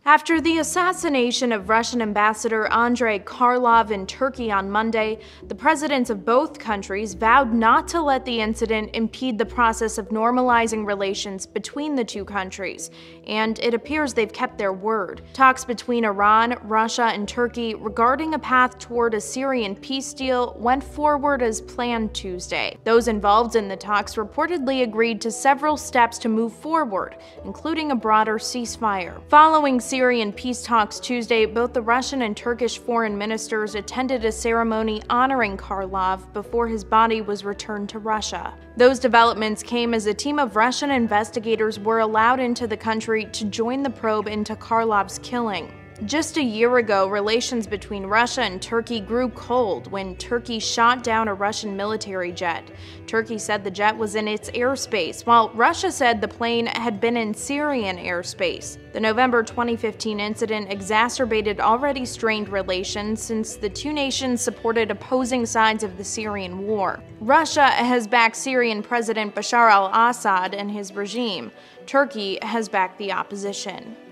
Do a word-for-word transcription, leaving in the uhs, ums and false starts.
After the assassination of Russian Ambassador Andrei Karlov in Turkey on Monday, the presidents of both countries vowed not to let the incident impede the process of normalizing relations between the two countries, and it appears they've kept their word. Talks between Iran, Russia, and Turkey regarding a path toward a Syrian peace deal went forward as planned Tuesday. Those involved in the talks reportedly agreed to several steps to move forward, including a broader ceasefire. Following Syrian peace talks Tuesday, both the Russian and Turkish foreign ministers attended a ceremony honoring Karlov before his body was returned to Russia. Those developments came as a team of Russian investigators were allowed into the country to join the probe into Karlov's killing. Just a year ago, relations between Russia and Turkey grew cold when Turkey shot down a Russian military jet. Turkey said the jet was in its airspace, while Russia said the plane had been in Syrian airspace. The November twenty fifteen incident exacerbated already strained relations since the two nations supported opposing sides of the Syrian war. Russia has backed Syrian President Bashar al-Assad and his regime. Turkey has backed the opposition.